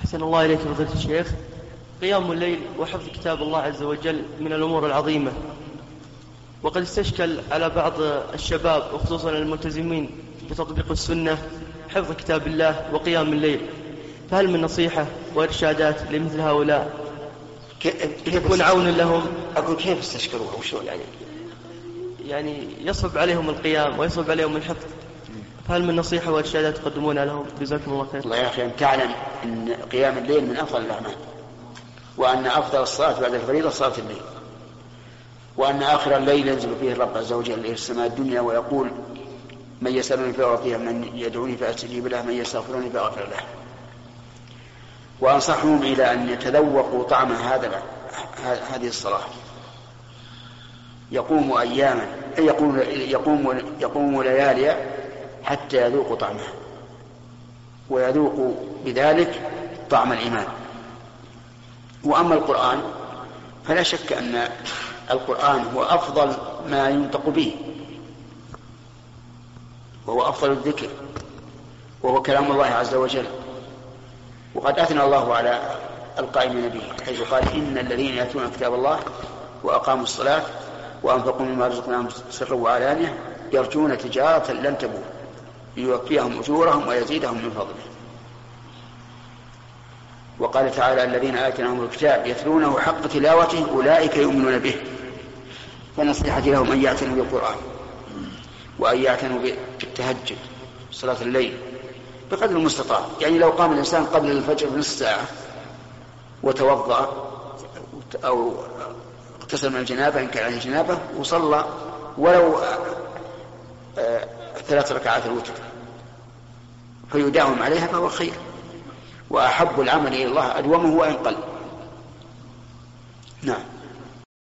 أحسن الله إليك فضيلة الشيخ. قيام الليل وحفظ كتاب الله عز وجل من الأمور العظيمة، وقد استشكل على بعض الشباب وخصوصا الملتزمين بتطبيق السنة حفظ كتاب الله وقيام الليل، فهل من نصيحة وإرشادات لمثل هؤلاء يكون عون لهم؟ أقول كيف استشكلوها وشون يعني يصعب عليهم القيام ويصعب عليهم الحفظ، فهل من نصيحة وإرشادات تقدمونها لهم؟ جزاكم الله خير. الله يا أخي، أن تعلم أن قيام الليل من أفضل الأعمال، وأن أفضل الصلاة بعد الفريضة صلاة الليل، وأن آخر الليل ينزل فيه الرب عز وجل إلى السماء الدنيا ويقول: من يسألني فأعطيه، من يدعوني فأستجيب له، من يستغفرني فأغفر له. وأنصحهم إلى أن يتذوقوا طعم هذه الصلاة، يقوموا أياما، يقوموا ليالي حتى يذوقوا طعمها، ويذوقوا بذلك طعم الإيمان. وأما القرآن فلا شك أن القرآن هو أفضل ما ينطق به، وهو أفضل الذكر، وهو كلام الله عز وجل. وقد أثنى الله على القائمين به حيث قال: إن الذين يأتون كتاب الله وأقاموا الصلاة وأنفقوا مما رزقناهم سرا وعلانية يرجون تجارة لن تبور ليوفيهم أجورهم ويزيدهم من فضله. وقال تعالى: الذين آتيناهم الكتاب يتلونه حق تلاوته أولئك يؤمنون به. فنصيحتي لهم أن يعتنوا بالقرآن، وأن يعتنوا بالتهجد صلاة الليل بقدر المستطاع. يعني لو قام الإنسان قبل الفجر بنصف ساعة وتوضأ أو اغتسل من الجنابة إن كان عليه جنابة وصلى ولو 3 ركعات الوتر فيداوم عليها فهو خير، وأحب العمل إلى الله أدومه وإن قل. نعم.